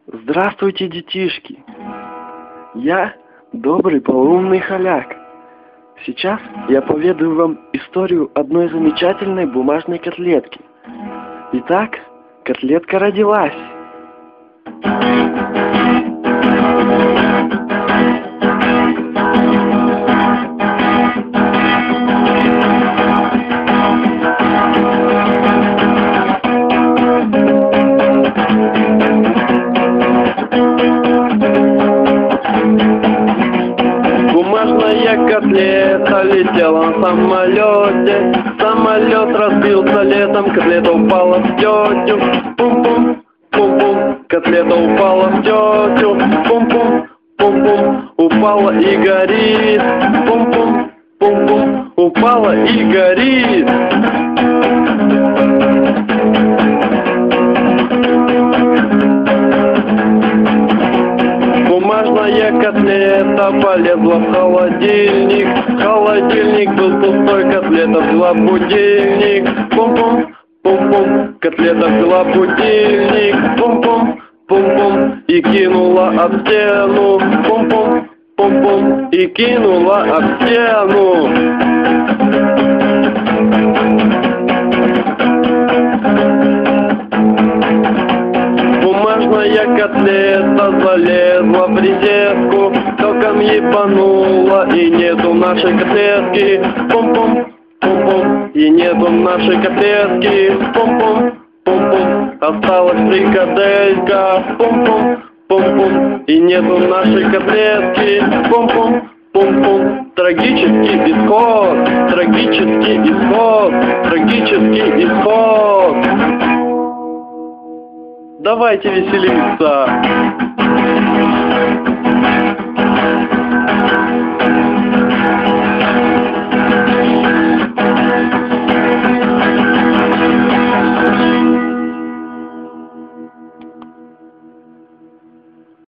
Здравствуйте, детишки! Я добрый, полоумный холяк. Сейчас я поведаю вам историю одной замечательной бумажной котлетки. Итак, котлетка родилась. Бумажная котлета летела на самолете. Самолет разбился летом, котлета упала в тетю. Пум-пум, пум-пум, котлета упала в тетю. Пум-пум, пум-пум, упала и горит. Пум-пум, пум-пум, упала и горит. Бумажная котлета полезла в холодильник. Холодильник был пустой, котлета взяла будильник. Пум-пум, пум-пум, котлета взяла будильник. Пум-пум, пум-пум, и кинула об стену. Пум-пум, пум-пум, и кинула об стену. Бумажная котлета залезла в розетку, током ебанула, и нету нашей котлетки. Пум-пум, пум-пум, и нету нашей котлетки. Пум-пум, пум-пум, осталась фрикаделька. Пум-пум, пум-пум, и нету нашей котлетки. Пум-пум, пум-пум, трагический исход, трагический исход, трагический исход. Давайте веселиться!